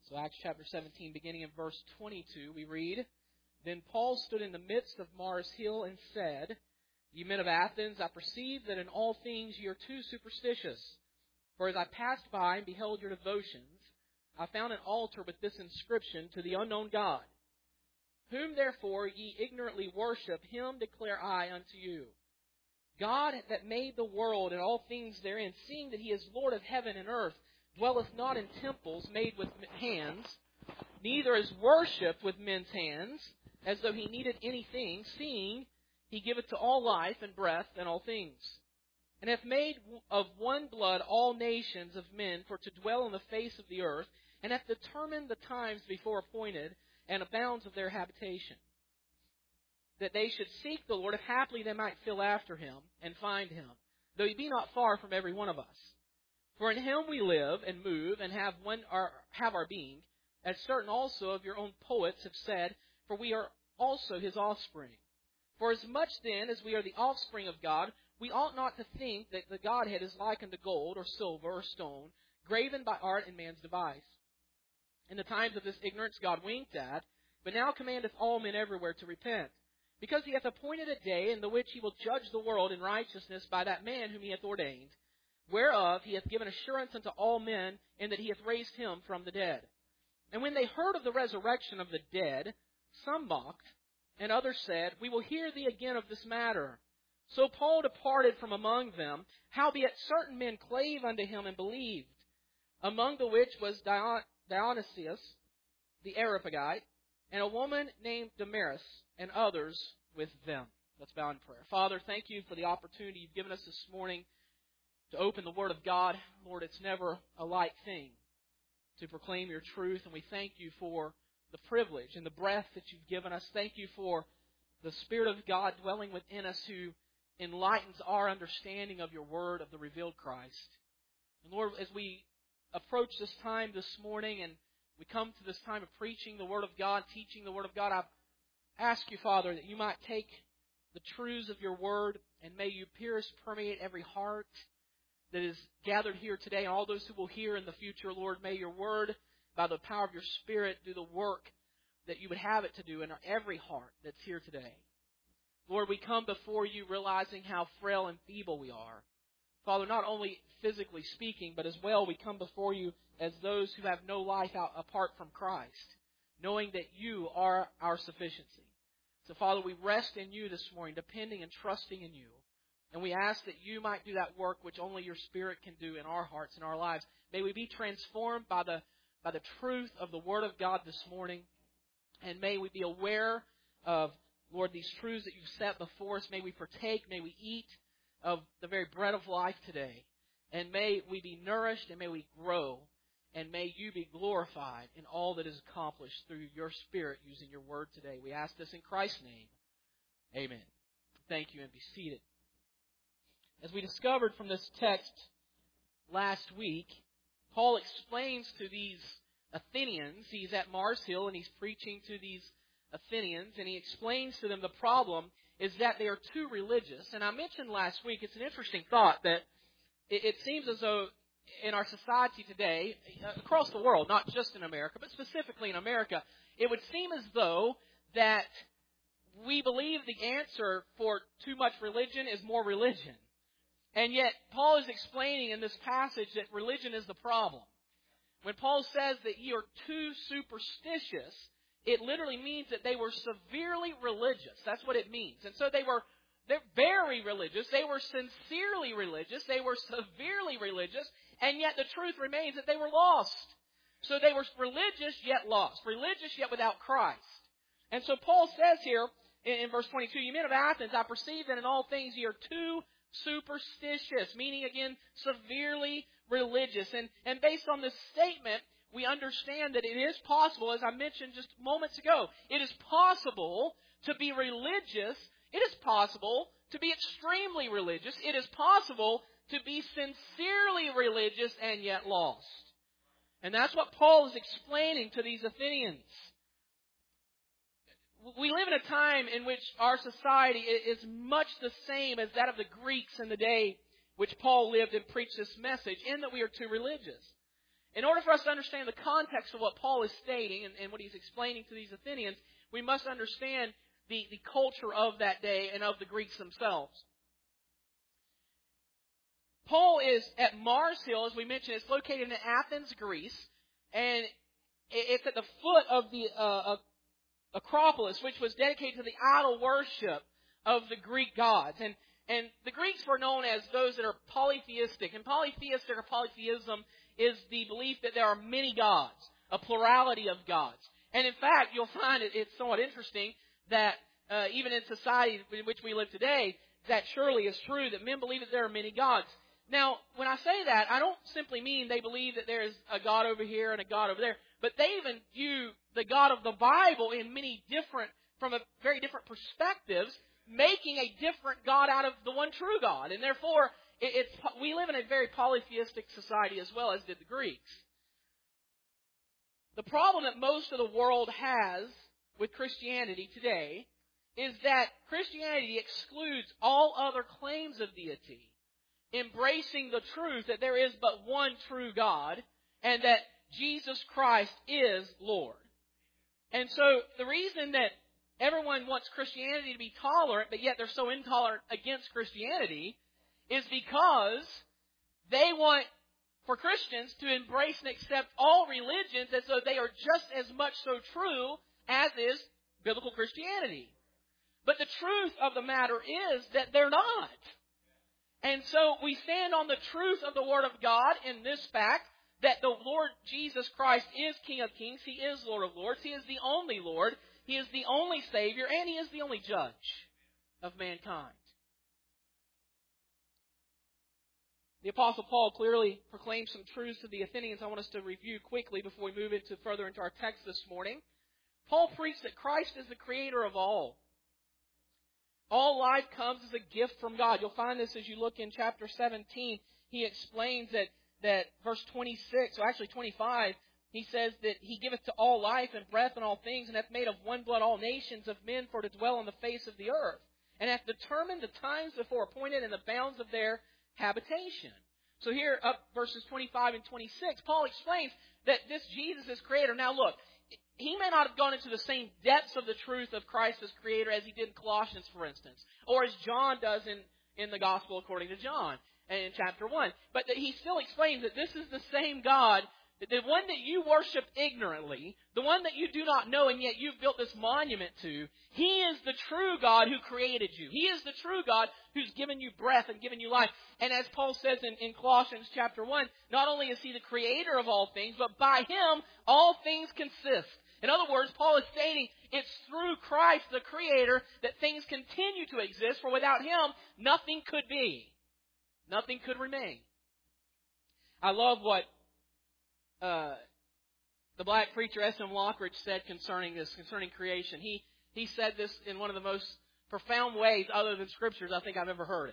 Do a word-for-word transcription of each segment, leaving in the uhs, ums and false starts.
So Acts chapter seventeen, beginning in verse twenty-two, we read, Then Paul stood in the midst of Mars Hill and said, Ye men of Athens, I perceive that in all things ye are too superstitious. For as I passed by and beheld your devotions, I found an altar with this inscription, To the unknown God. Whom therefore ye ignorantly worship, him declare I unto you. God that made the world and all things therein, seeing that he is Lord of heaven and earth, dwelleth not in temples made with hands, neither is worshipped with men's hands, as though he needed anything, seeing he giveth to all life and breath and all things. And hath made of one blood all nations of men for to dwell on the face of the earth, and hath determined the times before appointed, and the bounds of their habitation, that they should seek the Lord, if haply they might feel after him, and find him, though he be not far from every one of us. For in him we live, and move, and have one our, have our being, as certain also of your own poets have said, for we are also his offspring. For as much then as we are the offspring of God, we ought not to think that the Godhead is like unto gold, or silver, or stone, graven by art and man's device. In the times of this ignorance God winked at, but now commandeth all men everywhere to repent, because he hath appointed a day in the which he will judge the world in righteousness by that man whom he hath ordained, whereof he hath given assurance unto all men, in that he hath raised him from the dead. And when they heard of the resurrection of the dead, some mocked, and others said, We will hear thee again of this matter. So Paul departed from among them, howbeit certain men clave unto him and believed, among the which was Dion- Dionysius the Areopagite, and a woman named Damaris, and others with them. Let's bow in prayer. Father, thank you for the opportunity you've given us this morning to open the Word of God. Lord, it's never a light thing to proclaim your truth, and we thank you for the privilege and the breath that you've given us. Thank you for the Spirit of God dwelling within us who enlightens our understanding of your Word, of the revealed Christ. And Lord, as we approach this time this morning and we come to this time of preaching the Word of God, teaching the Word of God, I ask you, Father, that you might take the truths of your Word and may you pierce, permeate every heart that is gathered here today, and all those who will hear in the future, Lord, may your Word, by the power of your Spirit, do the work that you would have it to do in every heart that's here today. Lord, we come before you realizing how frail and feeble we are. Father, not only physically speaking, but as well we come before you as those who have no life out apart from Christ, knowing that you are our sufficiency. So, Father, we rest in you this morning, depending and trusting in you. And we ask that you might do that work which only your Spirit can do in our hearts and our lives. May we be transformed by the by the truth of the Word of God this morning. And may we be aware of, Lord, these truths that you've set before us. May we partake, may we eat of the very bread of life today. And may we be nourished and may we grow. And may you be glorified in all that is accomplished through your Spirit using your Word today. We ask this in Christ's name. Amen. Thank you, and be seated. As we discovered from this text last week, Paul explains to these Athenians, he's at Mars Hill and he's preaching to these Athenians, and he explains to them the problem is that they are too religious. And I mentioned last week, it's an interesting thought that it, it seems as though in our society today, across the world, not just in America, but specifically in America, it would seem as though that we believe the answer for too much religion is more religion. And yet, Paul is explaining in this passage that religion is the problem. When Paul says that ye are too superstitious, it literally means that they were severely religious. That's what it means. And so they were they're very religious. They were sincerely religious. They were severely religious. And yet the truth remains that they were lost. So they were religious yet lost. Religious yet without Christ. And so Paul says here in, in verse twenty-two, Ye men of Athens, I perceive that in all things ye are too superstitious, meaning again, severely religious. And, and based on this statement, we understand that it is possible, as I mentioned just moments ago, it is possible to be religious. It is possible to be extremely religious. It is possible to be sincerely religious and yet lost. And that's what Paul is explaining to these Athenians. We live in a time in which our society is much the same as that of the Greeks in the day which Paul lived and preached this message, in that we are too religious. In order for us to understand the context of what Paul is stating and, and what he's explaining to these Athenians, we must understand the, the culture of that day and of the Greeks themselves. Paul is at Mars Hill, as we mentioned. It's located in Athens, Greece, and it's at the foot of the uh, Acropolis, which was dedicated to the idol worship of the Greek gods. And, and the Greeks were known as those that are polytheistic. And polytheistic or polytheism is the belief that there are many gods, a plurality of gods. And in fact, you'll find it, it's somewhat interesting that uh, even in society in which we live today, that surely is true, that men believe that there are many gods. Now, when I say that, I don't simply mean they believe that there is a God over here and a God over there, but they even view the God of the Bible in many different, from a very different perspectives, making a different God out of the one true God. And therefore, it, it's, we live in a very polytheistic society as well, as did the Greeks. The problem that most of the world has with Christianity today is that Christianity excludes all other claims of deity, embracing the truth that there is but one true God and that Jesus Christ is Lord. And so the reason that everyone wants Christianity to be tolerant, but yet they're so intolerant against Christianity, is because they want for Christians to embrace and accept all religions as though they are just as much so true as is biblical Christianity. But the truth of the matter is that they're not. And so we stand on the truth of the Word of God in this fact that the Lord Jesus Christ is King of Kings. He is Lord of Lords. He is the only Lord. He is the only Savior. And He is the only Judge of mankind. The Apostle Paul clearly proclaims some truths to the Athenians I want us to review quickly before we move into further into our text this morning. Paul preached that Christ is the Creator of all. All life comes as a gift from God. You'll find this as you look in chapter seventeen. He explains that, that verse twenty-six, or actually twenty-five, he says that He giveth to all life and breath and all things, and hath made of one blood all nations of men for to dwell on the face of the earth, and hath determined the times before appointed and the bounds of their habitation. So here, up verses twenty-five and twenty-six, Paul explains that this Jesus is Creator. Now look, he may not have gone into the same depths of the truth of Christ as Creator as he did in Colossians, for instance, or as John does in, in the Gospel according to John in chapter one. But that he still explains that this is the same God, the one that you worship ignorantly, the one that you do not know and yet you've built this monument to. He is the true God who created you. He is the true God who's given you breath and given you life. And as Paul says in, in Colossians chapter one, not only is He the Creator of all things, but by Him all things consist. In other words, Paul is stating it's through Christ, the Creator, that things continue to exist, for without Him, nothing could be. Nothing could remain. I love what uh, the black preacher S M Lockridge said concerning this, concerning creation. He, he said this in one of the most profound ways, other than Scriptures, I think I've ever heard it.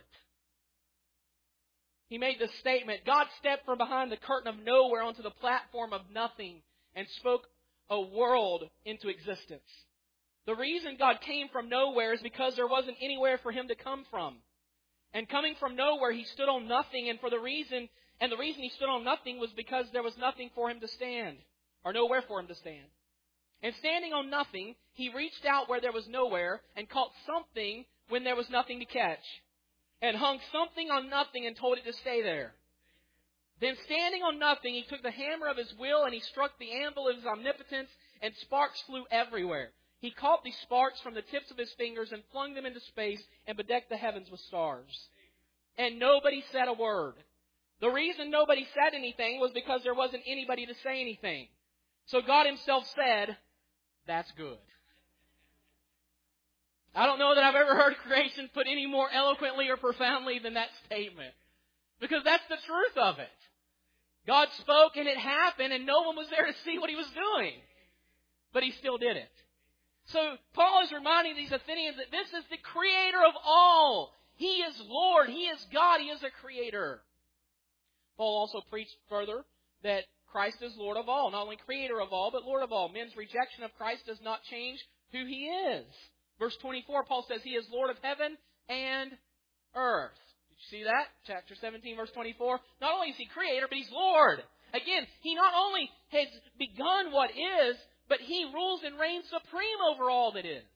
He made this statement: God stepped from behind the curtain of nowhere onto the platform of nothing and spoke a world into existence. The reason God came from nowhere is because there wasn't anywhere for Him to come from. And coming from nowhere, He stood on nothing, and for the reason, and the reason He stood on nothing was because there was nothing for Him to stand, or nowhere for Him to stand. And standing on nothing, He reached out where there was nowhere and caught something when there was nothing to catch, and hung something on nothing and told it to stay there. Then standing on nothing, He took the hammer of His will and He struck the anvil of His omnipotence, and sparks flew everywhere. He caught these sparks from the tips of His fingers and flung them into space and bedecked the heavens with stars. And nobody said a word. The reason nobody said anything was because there wasn't anybody to say anything. So God Himself said, "That's good." I don't know that I've ever heard creation put any more eloquently or profoundly than that statement. Because that's the truth of it. God spoke and it happened, and no one was there to see what He was doing. But He still did it. So Paul is reminding these Athenians that this is the Creator of all. He is Lord. He is God. He is a Creator. Paul also preached further that Christ is Lord of all. Not only Creator of all, but Lord of all. Men's rejection of Christ does not change who He is. Verse twenty-four, Paul says He is Lord of heaven and earth. Did you see that? Chapter seventeen, verse twenty-four. Not only is He Creator, but He's Lord. Again, He not only has begun what is, but He rules and reigns supreme over all that is.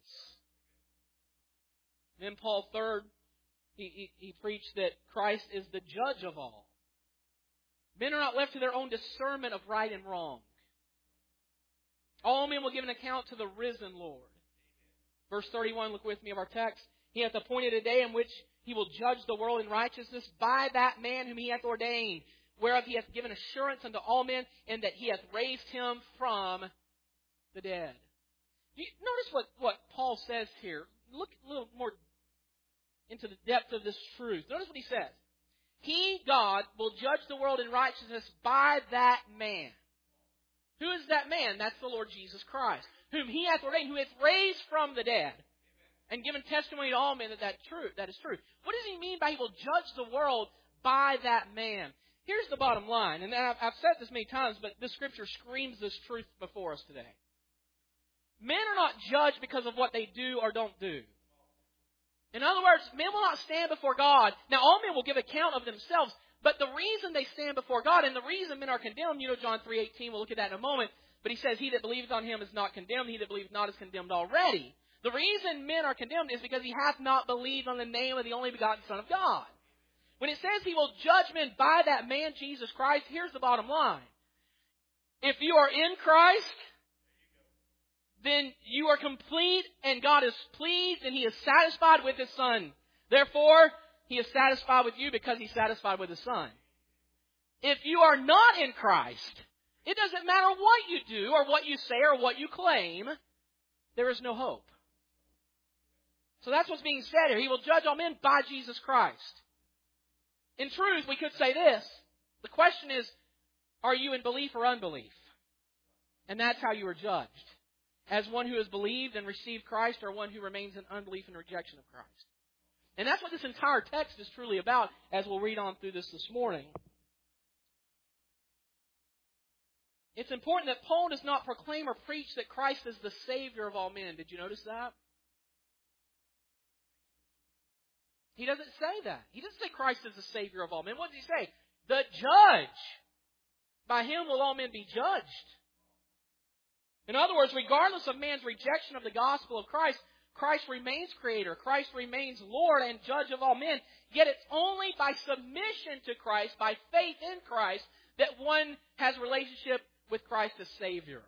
Then Paul, third, he, he, he preached that Christ is the judge of all. Men are not left to their own discernment of right and wrong. All men will give an account to the risen Lord. Verse thirty-one, look with me of our text. He hath appointed a day in which He will judge the world in righteousness by that man whom He hath ordained, whereof He hath given assurance unto all men, and that He hath raised Him from the dead. You notice what, what Paul says here. Look a little more into the depth of this truth. Notice what he says. He, God, will judge the world in righteousness by that man. Who is that man? That's the Lord Jesus Christ, whom He hath ordained, who hath raised from the dead, and given testimony to all men that that, true, that is true. What does He mean by He will judge the world by that man? Here's the bottom line, and I've, I've said this many times, but this Scripture screams this truth before us today. Men are not judged because of what they do or don't do. In other words, men will not stand before God. Now, all men will give account of themselves, but the reason they stand before God and the reason men are condemned, you know John three eighteen, we'll look at that in a moment, but He says, He that believeth on Him is not condemned, he that believeth not is condemned already. The reason men are condemned is because he hath not believed on the name of the only begotten Son of God. When it says He will judge men by that man, Jesus Christ, here's the bottom line. If you are in Christ, then you are complete and God is pleased and He is satisfied with His Son. Therefore, He is satisfied with you because He's satisfied with His Son. If you are not in Christ, it doesn't matter what you do or what you say or what you claim, there is no hope. So that's what's being said here. He will judge all men by Jesus Christ. In truth, we could say this. The question is, are you in belief or unbelief? And that's how you are judged. As one who has believed and received Christ, or one who remains in unbelief and rejection of Christ. And that's what this entire text is truly about, as we'll read on through this this morning. It's important that Paul does not proclaim or preach that Christ is the Savior of all men. Did you notice that? He doesn't say that. He doesn't say Christ is the Savior of all men. What does he say? The judge. By Him will all men be judged. In other words, regardless of man's rejection of the gospel of Christ, Christ remains Creator. Christ remains Lord and Judge of all men. Yet it's only by submission to Christ, by faith in Christ, that one has a relationship with Christ as Savior.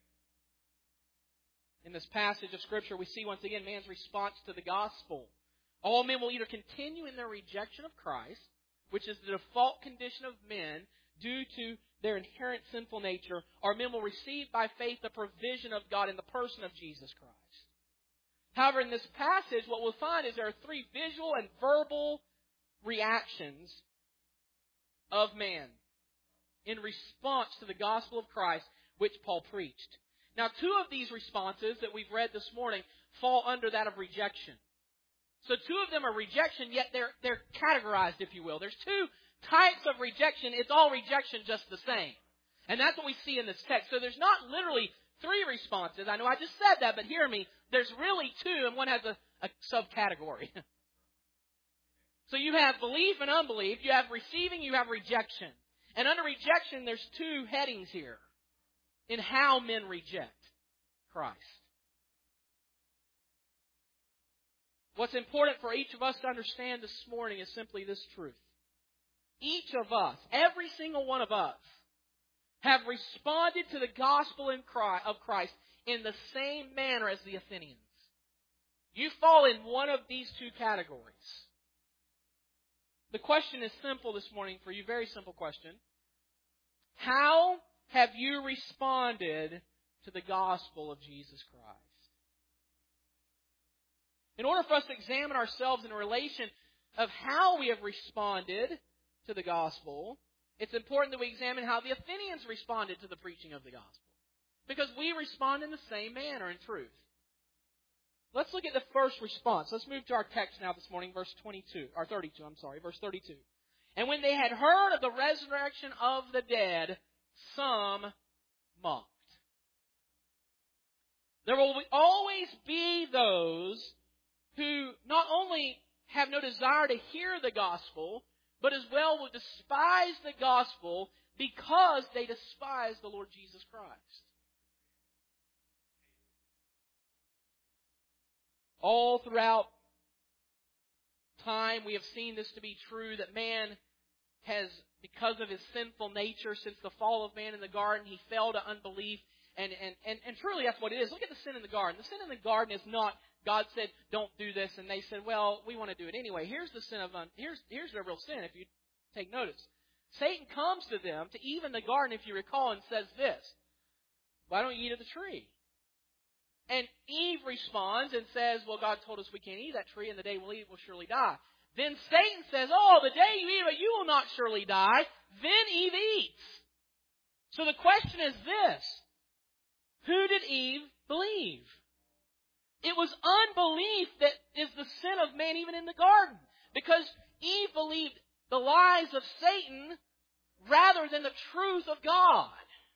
In this passage of Scripture, we see once again man's response to the gospel. All men will either continue in their rejection of Christ, which is the default condition of men due to their inherent sinful nature, or men will receive by faith the provision of God in the person of Jesus Christ. However, in this passage, what we'll find is there are three visual and verbal reactions of man in response to the gospel of Christ, which Paul preached. Now, two of these responses that we've read this morning fall under that of rejection. So two of them are rejection, yet they're, they're categorized, if you will. There's two types of rejection. It's all rejection just the same. And that's what we see in this text. So there's not literally three responses. I know I just said that, but hear me. There's really two, and one has a, a subcategory. So you have belief and unbelief. You have receiving, you have rejection. And under rejection, there's two headings here in how men reject Christ. What's important for each of us to understand this morning is simply this truth. Each of us, every single one of us, have responded to the gospel of Christ in the same manner as the Athenians. You fall in one of these two categories. The question is simple this morning for you, very simple question. How have you responded to the gospel of Jesus Christ? In order for us to examine ourselves in relation of how we have responded to the gospel, it's important that we examine how the Athenians responded to the preaching of the gospel. Because we respond in the same manner in truth. Let's look at the first response. Let's move to our text now this morning, verse twenty-two, or thirty-two, I'm sorry, verse thirty-two. And when they had heard of the resurrection of the dead, some mocked. There will always be those who not only have no desire to hear the gospel, but as well will despise the gospel because they despise the Lord Jesus Christ. All throughout time, we have seen this to be true, that man has, because of his sinful nature, since the fall of man in the garden, he fell to unbelief. And, and, and, and truly that's what it is. Look at the sin in the garden. The sin in the garden is not, God said, don't do this, and they said, well, we want to do it anyway. Here's the sin of, un, here's, here's the real sin, if you take notice. Satan comes to them, to Eve in the garden, if you recall, and says this, why don't you eat of the tree? And Eve responds and says, well, God told us we can't eat that tree, and the day we'll eat, we'll surely die. Then Satan says, oh, the day you eat of it, you will not surely die. Then Eve eats. So the question is this. Who did Eve believe? It was unbelief that is the sin of man even in the garden. Because Eve believed the lies of Satan rather than the truth of God.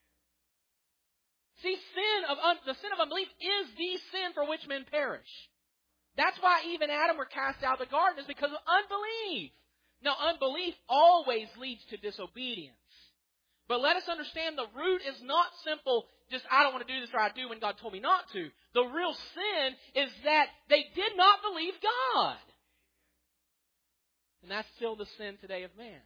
See, sin of un- the sin of unbelief is the sin for which men perish. That's why Eve and Adam were cast out of the garden, is because of unbelief. Now, unbelief always leads to disobedience. But let us understand the root is not simple, just I don't want to do this or I do when God told me not to. The real sin is that they did not believe God. And that's still the sin today of man.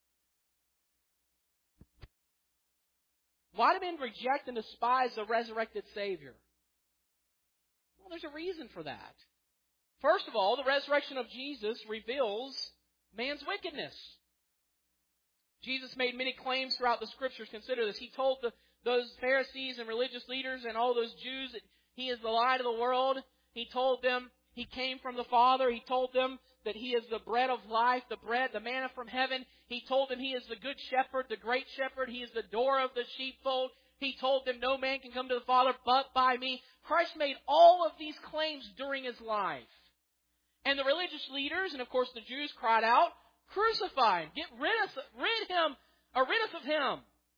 Why do men reject and despise the resurrected Savior? Well, there's a reason for that. First of all, the resurrection of Jesus reveals man's wickedness. Jesus made many claims throughout the Scriptures. Consider this. He told the, those Pharisees and religious leaders and all those Jews that He is the light of the world. He told them He came from the Father. He told them that He is the bread of life, the bread, the manna from heaven. He told them He is the good shepherd, the great shepherd. He is the door of the sheepfold. He told them no man can come to the Father but by me. Christ made all of these claims during His life. And the religious leaders, and of course the Jews, cried out, crucify Him, get rid of, rid him, or rid us of Him.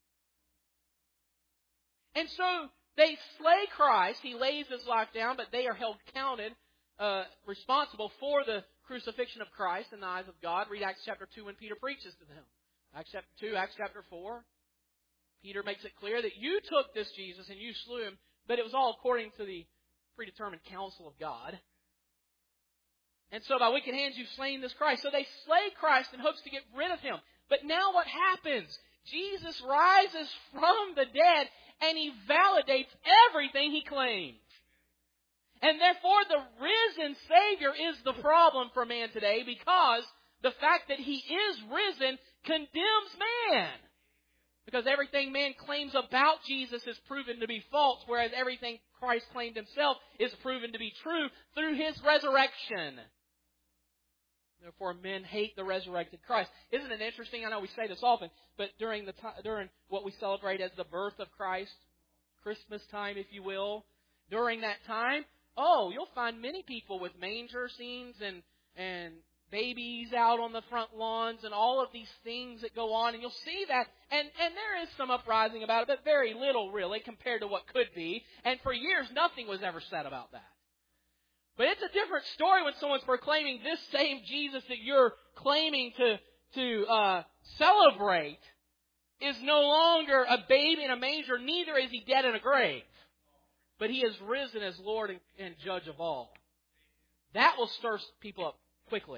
And so they slay Christ. He lays His life down, but they are held counted, uh, responsible for the crucifixion of Christ in the eyes of God. Read Acts chapter two when Peter preaches to them. Acts chapter two, Acts chapter four. Peter makes it clear that you took this Jesus and you slew Him, but it was all according to the predetermined counsel of God. And so by wicked hands you've slain this Christ. So they slay Christ in hopes to get rid of Him. But now what happens? Jesus rises from the dead and He validates everything He claimed. And therefore the risen Savior is the problem for man today, because the fact that He is risen condemns man. Because everything man claims about Jesus is proven to be false, whereas everything Christ claimed Himself is proven to be true through His resurrection. Therefore, men hate the resurrected Christ. Isn't it interesting? I know we say this often, but during the time, during what we celebrate as the birth of Christ, Christmas time, if you will, during that time, oh, you'll find many people with manger scenes and and babies out on the front lawns and all of these things that go on, and you'll see that, and, and there is some uprising about it, but very little really compared to what could be. And for years, nothing was ever said about that. But it's a different story when someone's proclaiming this same Jesus that you're claiming to to uh, celebrate is no longer a baby in a manger, neither is He dead in a grave. But He is risen as Lord and, and Judge of all. That will stir people up quickly.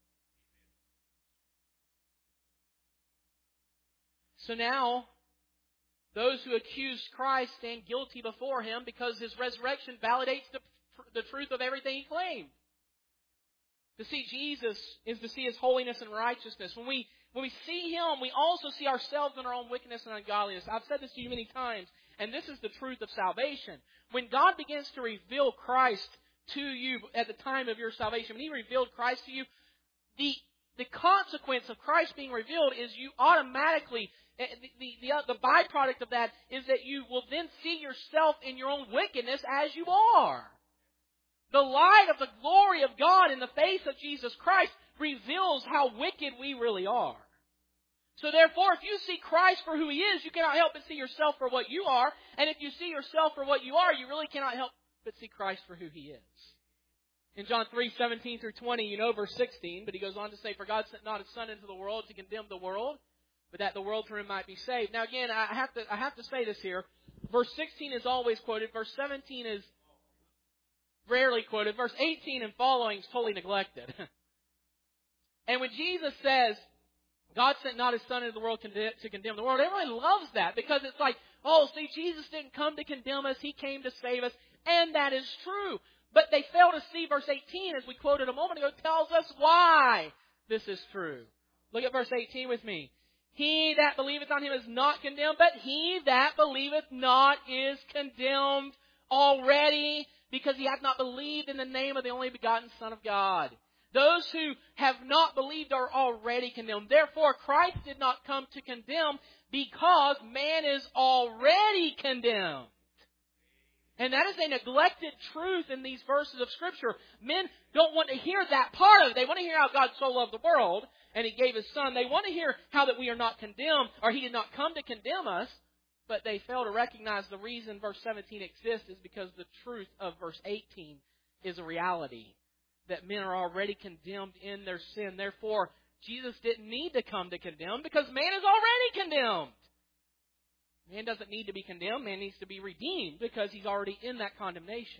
So now, those who accuse Christ stand guilty before Him because His resurrection validates the, the truth of everything He claimed. To see Jesus is to see His holiness and righteousness. When we when we see Him, we also see ourselves in our own wickedness and ungodliness. I've said this to you many times, and this is the truth of salvation. When God begins to reveal Christ to you at the time of your salvation, when He revealed Christ to you, the the consequence of Christ being revealed is you automatically, the, the, the, the byproduct of that is that you will then see yourself in your own wickedness as you are. The light of the glory of God in the face of Jesus Christ reveals how wicked we really are. So therefore, if you see Christ for who He is, you cannot help but see yourself for what you are. And if you see yourself for what you are, you really cannot help but see Christ for who He is. In John three, seventeen through twenty, you know verse sixteen, but He goes on to say, for God sent not His Son into the world to condemn the world, but that the world through him might be saved. Now again, I have to I have to say this here. Verse sixteen is always quoted. Verse seventeen is rarely quoted. Verse eighteen and following is totally neglected. And when Jesus says, God sent not His Son into the world to condemn the world, everyone loves that because it's like, oh, see, Jesus didn't come to condemn us. He came to save us. And that is true. But they fail to see verse eighteen, as we quoted a moment ago, tells us why this is true. Look at verse eighteen with me. He that believeth on Him is not condemned, but he that believeth not is condemned already, because he hath not believed in the name of the only begotten Son of God. Those who have not believed are already condemned. Therefore, Christ did not come to condemn, because man is already condemned. And that is a neglected truth in these verses of Scripture. Men don't want to hear that part of it. They want to hear how God so loved the world and He gave His Son. They want to hear how that we are not condemned, or He did not come to condemn us. But they fail to recognize the reason verse seventeen exists is because the truth of verse eighteen is a reality. That men are already condemned in their sin. Therefore, Jesus didn't need to come to condemn, because man is already condemned. Man doesn't need to be condemned. Man needs to be redeemed, because he's already in that condemnation.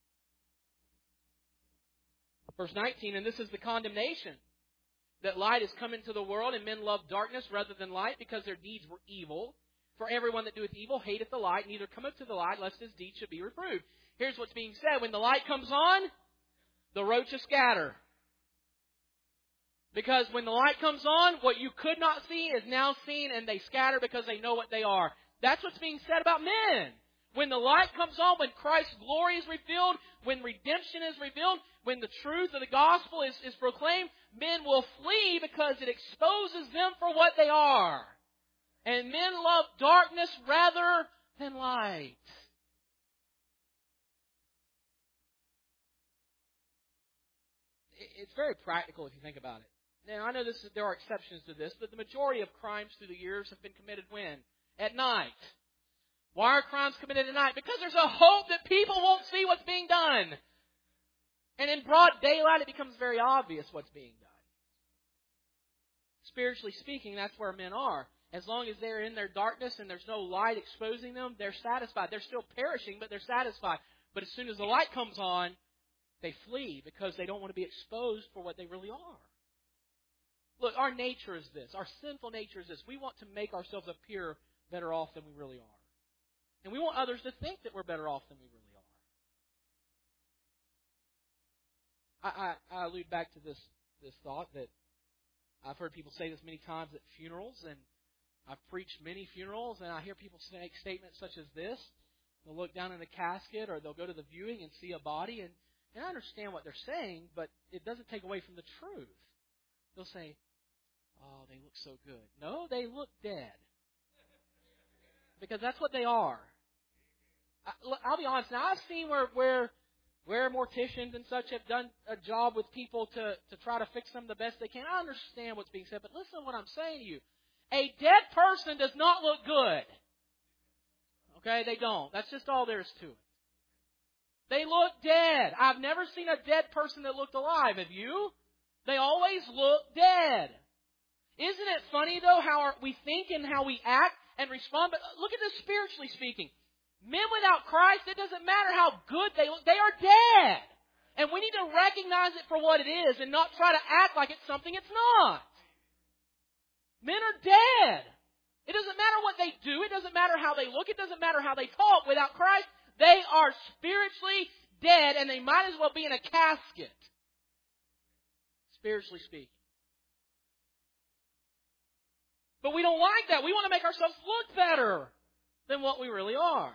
Verse nineteen, and this is the condemnation, that light is come into the world, and men love darkness rather than light, because their deeds were evil. For everyone that doeth evil hateth the light, neither cometh to the light, lest his deeds should be reproved. Here's what's being said. When the light comes on, the roaches scatter. Because when the light comes on, what you could not see is now seen, and they scatter because they know what they are. That's what's being said about men. When the light comes on, when Christ's glory is revealed, when redemption is revealed, when the truth of the gospel is, is proclaimed, men will flee because it exposes them for what they are. And men love darkness rather than light. It's very practical if you think about it. Now, I know this is, there are exceptions to this, but the majority of crimes through the years have been committed when? At night. Why are crimes committed at night? Because there's a hope that people won't see what's being done. And in broad daylight, it becomes very obvious what's being done. Spiritually speaking, that's where men are. As long as they're in their darkness and there's no light exposing them, they're satisfied. They're still perishing, but they're satisfied. But as soon as the light comes on, they flee because they don't want to be exposed for what they really are. Look, our nature is this. Our sinful nature is this. We want to make ourselves appear better off than we really are. And we want others to think that we're better off than we really are. I, I, I allude back to this, this thought that I've heard people say this many times at funerals, and I've preached many funerals, and I hear people make statements such as this. They'll look down in the casket, or they'll go to the viewing and see a body, and, and I understand what they're saying, but it doesn't take away from the truth. They'll say, oh, they look so good. No, they look dead. Because that's what they are. I, I'll be honest. Now, I've seen where, where where morticians and such have done a job with people to, to try to fix them the best they can. I understand what's being said, but listen to what I'm saying to you. A dead person does not look good. Okay, they don't. That's just all there is to it. They look dead. I've never seen a dead person that looked alive. Have you? They always look dead. Isn't it funny, though, how our, we think and how we act and respond? But look at this spiritually speaking. Men without Christ, it doesn't matter how good they look. They are dead. And we need to recognize it for what it is and not try to act like it's something it's not. Men are dead. It doesn't matter what they do. It doesn't matter how they look. It doesn't matter how they talk. Without Christ, they are spiritually dead, and they might as well be in a casket. Spiritually speaking. But we don't like that. We want to make ourselves look better than what we really are.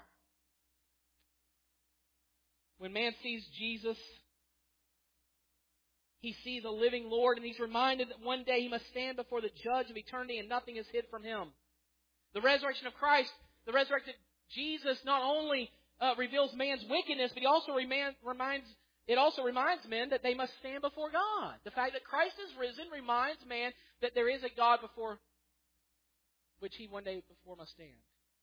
When man sees Jesus, he sees a living Lord, and he's reminded that one day he must stand before the judge of eternity, and nothing is hid from him. The resurrection of Christ, the resurrected Jesus, not only uh, reveals man's wickedness, but he also remind, reminds it also reminds men that they must stand before God. The fact that Christ is risen reminds man that there is a God before which he one day before must stand.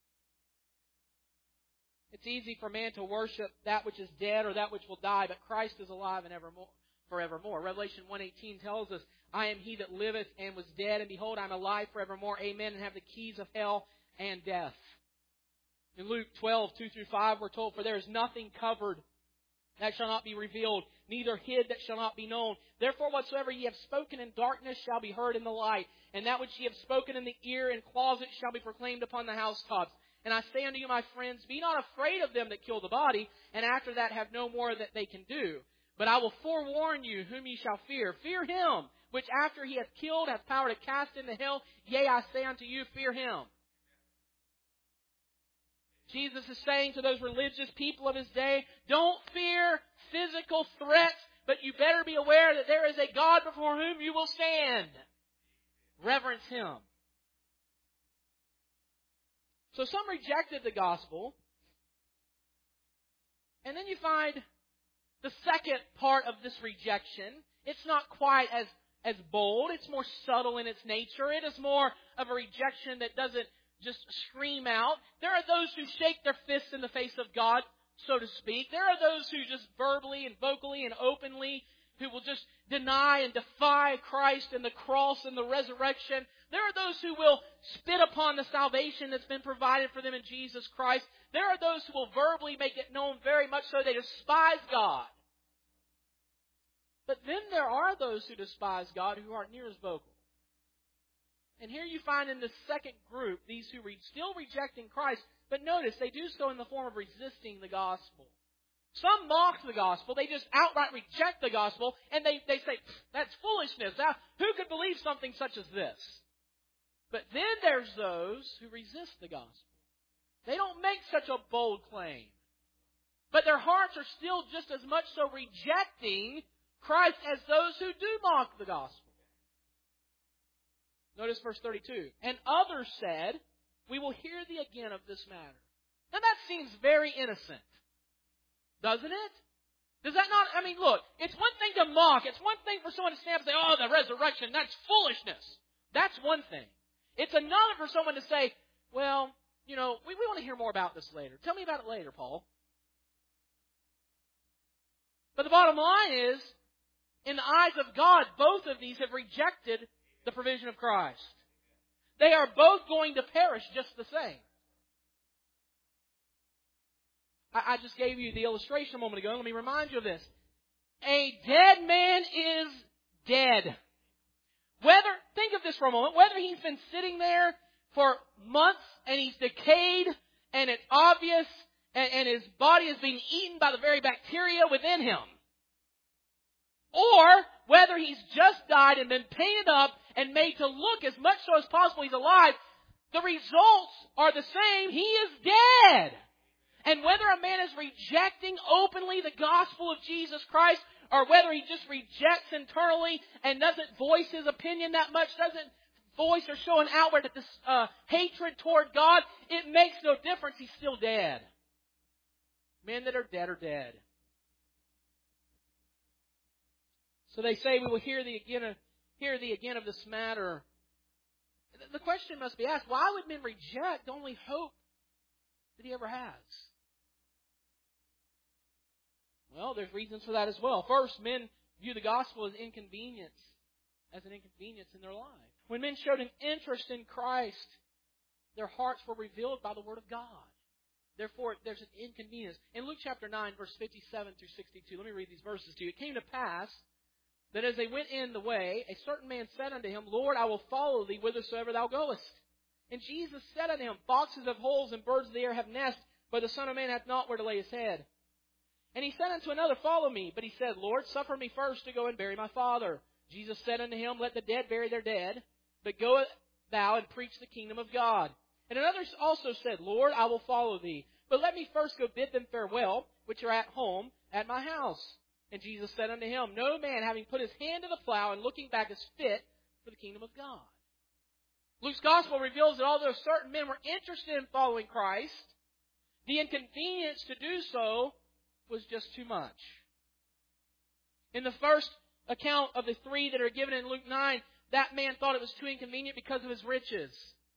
It's easy for man to worship that which is dead or that which will die, but Christ is alive and evermore, forevermore. Revelation one eighteen tells us, I am He that liveth and was dead, and behold, I am alive forevermore. Amen. And have the keys of hell and death. In Luke twelve, two through five, we're told, for there is nothing covered that shall not be revealed, neither hid that shall not be known. Therefore whatsoever ye have spoken in darkness shall be heard in the light, and that which ye have spoken in the ear and closet shall be proclaimed upon the housetops. And I say unto you, my friends, be not afraid of them that kill the body, and after that have no more that they can do. But I will forewarn you whom ye shall fear. Fear him, which after he hath killed hath power to cast into hell. Yea, I say unto you, fear him. Jesus is saying to those religious people of His day, don't fear physical threats, but you better be aware that there is a God before whom you will stand. Reverence Him. So some rejected the gospel. And then you find the second part of this rejection. It's not quite as, as bold. It's more subtle in its nature. It is more of a rejection that doesn't just scream out. There are those who shake their fists in the face of God, so to speak. There are those who just verbally and vocally and openly who will just deny and defy Christ and the cross and the resurrection. There are those who will spit upon the salvation that's been provided for them in Jesus Christ. There are those who will verbally make it known very much so they despise God. But then there are those who despise God who aren't near as vocal. And here you find in the second group, these who are still rejecting Christ, but notice they do so in the form of resisting the gospel. Some mock the gospel. They just outright reject the gospel, and they, they say, that's foolishness. Now, who could believe something such as this? But then there's those who resist the gospel. They don't make such a bold claim. But their hearts are still just as much so rejecting Christ as those who do mock the gospel. Notice verse thirty-two. And others said, we will hear thee again of this matter. Now that seems very innocent. Doesn't it? Does that not, I mean, look, it's one thing to mock. It's one thing for someone to stand up and say, oh, the resurrection, that's foolishness. That's one thing. It's another for someone to say, well, you know, we, we want to hear more about this later. Tell me about it later, Paul. But the bottom line is, in the eyes of God, both of these have rejected the provision of Christ. They are both going to perish just the same. I, I just gave you the illustration a moment ago. Let me remind you of this. A dead man is dead. Whether, think of this for a moment, whether he's been sitting there for months and he's decayed and it's obvious and, and his body is being eaten by the very bacteria within him, or whether he's just died and been painted up and made to look as much so as possible he's alive, the results are the same. He is dead. And whether a man is rejecting openly the gospel of Jesus Christ, or whether he just rejects internally and doesn't voice his opinion that much, doesn't voice or show an outward uh, hatred toward God, it makes no difference. He's still dead. Men that are dead are dead. So they say, we will hear thee again, hear thee again of this matter. The question must be asked, why would men reject the only hope that he ever has? Well, there's reasons for that as well. First, men view the gospel as inconvenience, as an inconvenience in their life. When men showed an interest in Christ, their hearts were revealed by the Word of God. Therefore, there's an inconvenience. In Luke chapter nine, verse fifty-seven through sixty-two, let me read these verses to you. It came to pass that as they went in the way, a certain man said unto him, Lord, I will follow thee whithersoever thou goest. And Jesus said unto him, Foxes have holes, and birds of the air have nests, but the Son of Man hath not where to lay his head. And he said unto another, Follow me. But he said, Lord, suffer me first to go and bury my father. Jesus said unto him, Let the dead bury their dead, but go thou and preach the kingdom of God. And another also said, Lord, I will follow thee, but let me first go bid them farewell, which are at home at my house. And Jesus said unto him, No man, having put his hand to the plow and looking back, is fit for the kingdom of God. Luke's gospel reveals that although certain men were interested in following Christ, the inconvenience to do so was just too much. In the first account of the three that are given in Luke nine, that man thought it was too inconvenient because of his riches.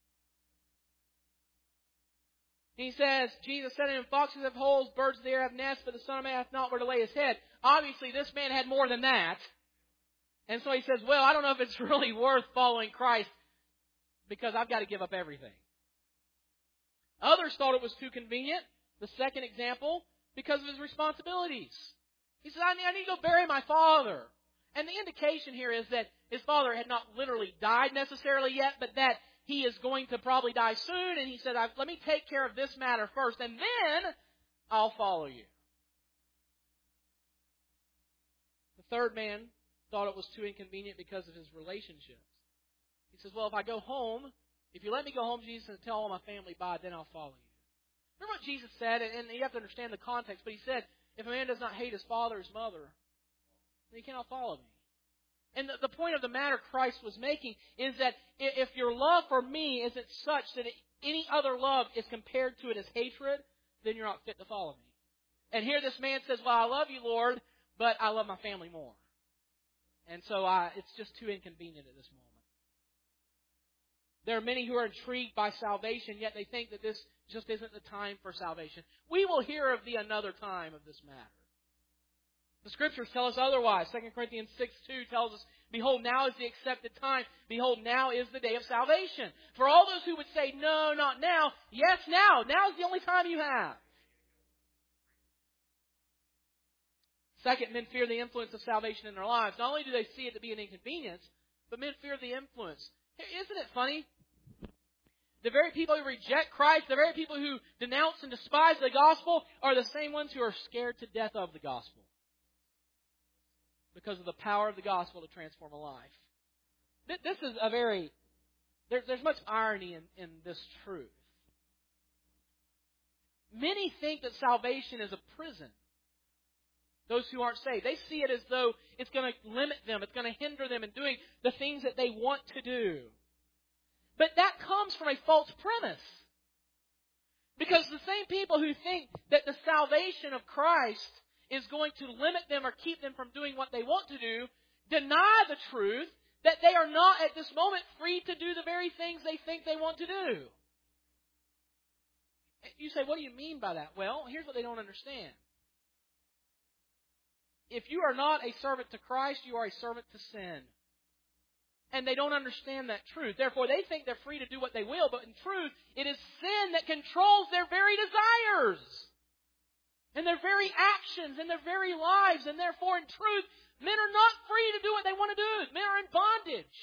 He says, Jesus said to him, Foxes have holes, birds of the air have nests, but the Son of Man hath not where to lay his head. Obviously, this man had more than that. And so he says, well, I don't know if it's really worth following Christ because I've got to give up everything. Others thought it was too convenient. The second example, because of his responsibilities. He said, I need, I need to go bury my father. And the indication here is that his father had not literally died necessarily yet, but that he is going to probably die soon. And he said, let me take care of this matter first, and then I'll follow you. The third man thought it was too inconvenient because of his relationships. He says, well, if I go home, if you let me go home, Jesus, and tell all my family bye, then I'll follow you. Remember what Jesus said, and you have to understand the context, but he said, if a man does not hate his father or his mother, then he cannot follow me. And the, the point of the matter Christ was making is that if your love for me isn't such that it, any other love is compared to it as hatred, then you're not fit to follow me. And here this man says, well, I love you, Lord, but I love my family more. And so I, it's just too inconvenient at this moment. There are many who are intrigued by salvation, yet they think that this just isn't the time for salvation. We will hear of the another time of this matter. The Scriptures tell us otherwise. Second Corinthians six two tells us, behold, now is the accepted time. Behold, now is the day of salvation. For all those who would say, no, not now, yes, now. Now is the only time you have. Second, men fear the influence of salvation in their lives. Not only do they see it to be an inconvenience, but men fear the influence. Isn't it funny? The very people who reject Christ, the very people who denounce and despise the gospel, are the same ones who are scared to death of the gospel. Because of the power of the gospel to transform a life. This is a very... There, there's much irony in, in this truth. Many think that salvation is a prison. Those who aren't saved. They see it as though it's going to limit them. It's going to hinder them in doing the things that they want to do. But that comes from a false premise. Because the same people who think that the salvation of Christ is going to limit them or keep them from doing what they want to do, deny the truth that they are not at this moment free to do the very things they think they want to do. You say, what do you mean by that? Well, here's what they don't understand. If you are not a servant to Christ, you are a servant to sin. And they don't understand that truth. Therefore, they think they're free to do what they will, but in truth, it is sin that controls their very desires. And their very actions and their very lives. And therefore, in truth, men are not free to do what they want to do. Men are in bondage.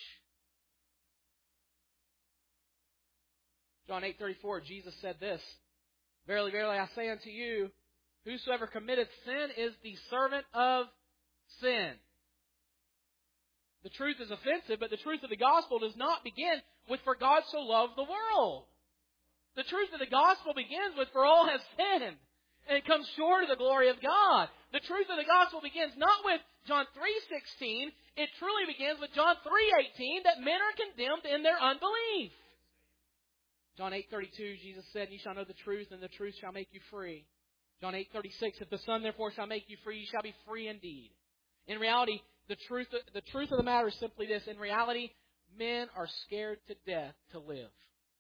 John eight thirty-four, Jesus said this, verily, verily, I say unto you, whosoever committeth sin is the servant of sin. The truth is offensive, but the truth of the gospel does not begin with for God so loved the world. The truth of the gospel begins with for all have sinned. And it comes short of the glory of God. The truth of the gospel begins not with John three sixteen. It truly begins with John three eighteen, that men are condemned in their unbelief. John eight thirty-two, Jesus said, you shall know the truth, and the truth shall make you free. John eight thirty-six, if the Son therefore shall make you free, you shall be free indeed. In reality, the truth, the truth of the matter is simply this. In reality, men are scared to death to live.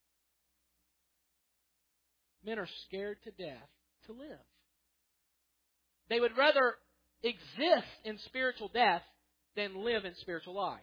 Men are scared to death to live. They would rather exist in spiritual death than live in spiritual life.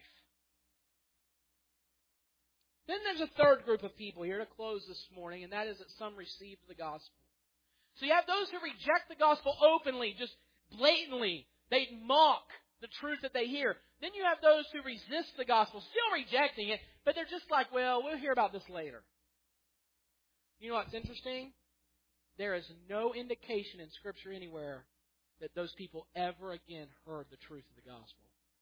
Then there's a third group of people here to close this morning, and that is that some received the gospel. So you have those who reject the gospel openly, just blatantly. They mock the truth that they hear. Then you have those who resist the gospel, still rejecting it, but they're just like, well, we'll hear about this later. You know what's interesting? There is no indication in Scripture anywhere that those people ever again heard the truth of the gospel.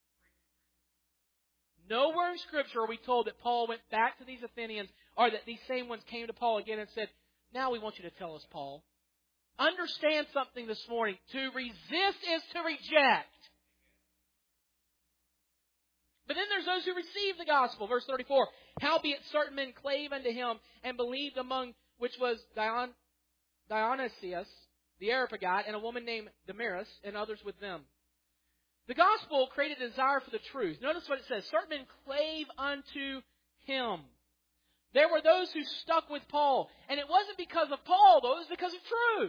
Nowhere in Scripture are we told that Paul went back to these Athenians, or that these same ones came to Paul again and said, now we want you to tell us, Paul. Understand something this morning. To resist is to reject. But then there's those who receive the gospel. Verse thirty-four. Howbeit certain men clave unto him and believed, among which was Dion, Dionysius, the Areopagite, and a woman named Damaris, and others with them. The gospel created a desire for the truth. Notice what it says. Certain men clave unto him. There were those who stuck with Paul. And it wasn't because of Paul, though. It was because of truth.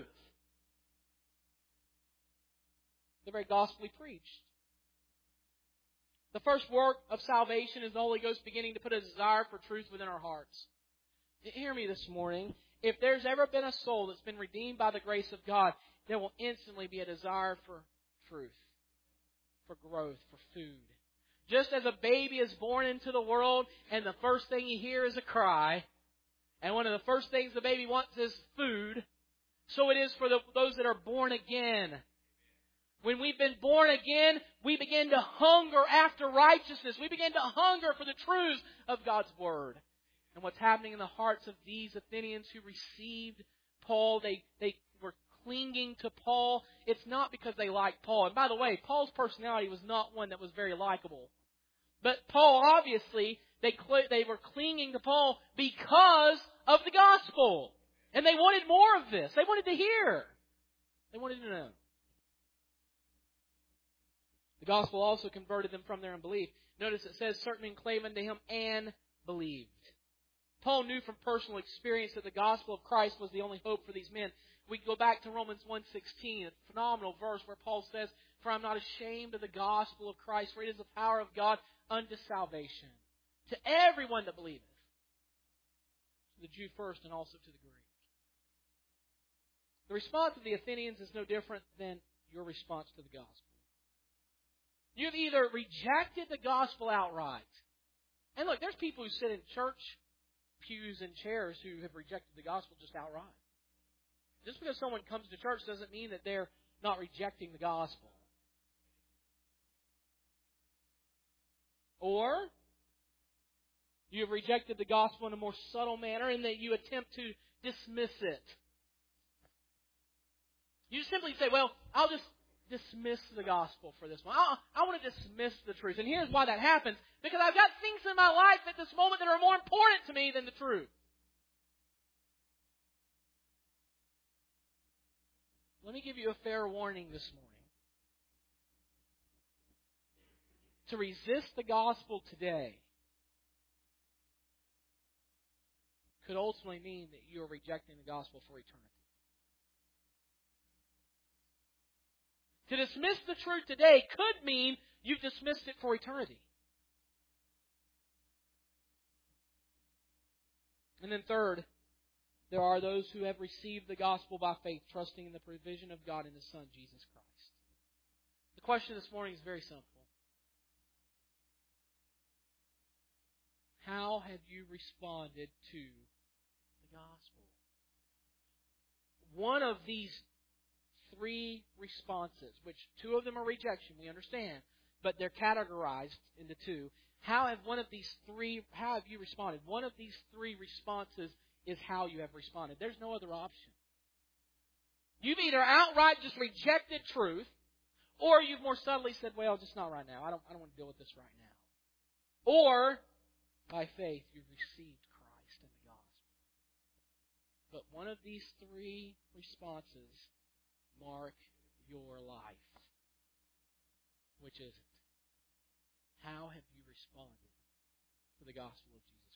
The very gospel he preached. The first work of salvation is the Holy Ghost beginning to put a desire for truth within our hearts. Hear me this morning. If there's ever been a soul that's been redeemed by the grace of God, there will instantly be a desire for truth, for growth, for food. Just as a baby is born into the world and the first thing you hear is a cry, and one of the first things the baby wants is food, so it is for the, those that are born again. When we've been born again, we begin to hunger after righteousness. We begin to hunger for the truths of God's Word. And what's happening in the hearts of these Athenians who received Paul, they, they were clinging to Paul. It's not because they liked Paul. And by the way, Paul's personality was not one that was very likable. But Paul, obviously, they, cl- they were clinging to Paul because of the gospel. And they wanted more of this. They wanted to hear. They wanted to know. The gospel also converted them from their unbelief. Notice it says, certain men clave unto him and believed. Paul knew from personal experience that the gospel of Christ was the only hope for these men. We go back to Romans one sixteen, a phenomenal verse where Paul says, for I'm not ashamed of the gospel of Christ, for it is the power of God unto salvation, to everyone that believeth, to the Jew first and also to the Greek. The response of the Athenians is no different than your response to the gospel. You've either rejected the gospel outright. And look, there's people who sit in church pews and chairs who have rejected the gospel just outright. Just because someone comes to church doesn't mean that they're not rejecting the gospel. Or you have rejected the gospel in a more subtle manner in that you attempt to dismiss it. You simply say, well, I'll just dismiss the gospel for this one. I, I want to dismiss the truth. And here's why that happens. Because I've got things in my life at this moment that are more important to me than the truth. Let me give you a fair warning this morning. To resist the gospel today could ultimately mean that you are rejecting the gospel for eternity. To dismiss the truth today could mean you've dismissed it for eternity. And then third, there are those who have received the gospel by faith, trusting in the provision of God in His Son, Jesus Christ. The question this morning is very simple. How have you responded to the gospel? One of these three responses, which two of them are rejection, we understand, but they're categorized into two. How have one of these three, how have you responded? One of these three responses is how you have responded. There's no other option. You've either outright just rejected truth, or you've more subtly said, well, just not right now. I don't, I don't want to deal with this right now. Or, by faith, you've received Christ and the gospel. But one of these three responses mark your life. Which is it? How have you responded to the gospel of Jesus